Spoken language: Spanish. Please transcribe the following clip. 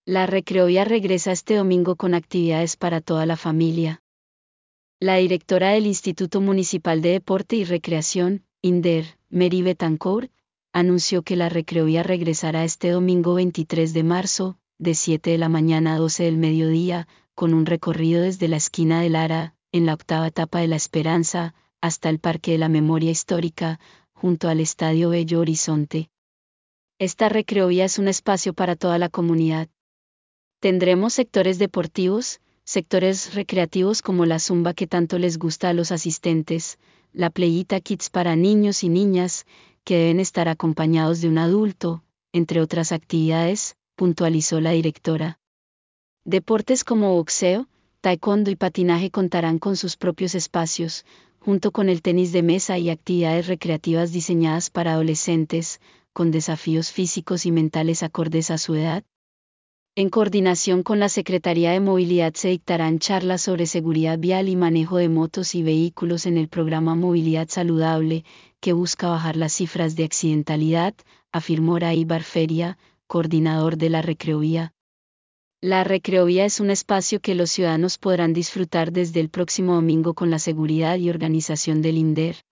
La Recreovía regresa este domingo con actividades para toda la familia. La directora del Instituto Municipal de Deporte y Recreación, INDER, Mary Betancourt, anunció que la Recreovía regresará este domingo 23 de marzo, de 7 de la mañana a 12 del mediodía, con un recorrido desde la esquina de Lara, en la octava etapa de La Esperanza, hasta el Parque de la Memoria Histórica, junto al Estadio Bello Horizonte. Esta Recreovía es un espacio para toda la comunidad. Tendremos sectores deportivos, sectores recreativos como la zumba que tanto les gusta a los asistentes, la playita kids para niños y niñas, que deben estar acompañados de un adulto, entre otras actividades, puntualizó la directora. Deportes como boxeo, taekwondo y patinaje contarán con sus propios espacios, junto con el tenis de mesa y actividades recreativas diseñadas para adolescentes, con desafíos físicos y mentales acordes a su edad. En coordinación con la Secretaría de Movilidad se dictarán charlas sobre seguridad vial y manejo de motos y vehículos en el programa Movilidad Saludable, que busca bajar las cifras de accidentalidad, afirmó Ray Barferia, coordinador de la Recreovía. La Recreovía es un espacio que los ciudadanos podrán disfrutar desde el próximo domingo con la seguridad y organización del INDER.